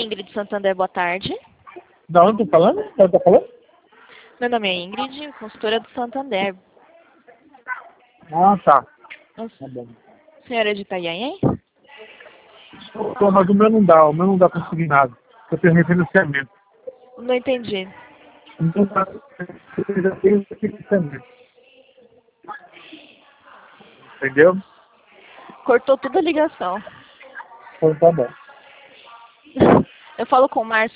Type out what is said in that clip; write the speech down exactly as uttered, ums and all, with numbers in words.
Ingrid Santander, boa tarde. Da onde eu tô falando? Da onde tá falando? Meu nome é Ingrid, consultora do Santander. Ah, tá. Nossa, Tá bom. senhora é de Itanhaém? Pô, mas o meu não dá, o meu não dá pra seguir nada. Eu tenho refinanciamento. Não entendi. Então, tá, eu já tenho refinanciamento. Entendeu? Cortou toda a ligação. Então tá bom. Eu falo com o Márcio.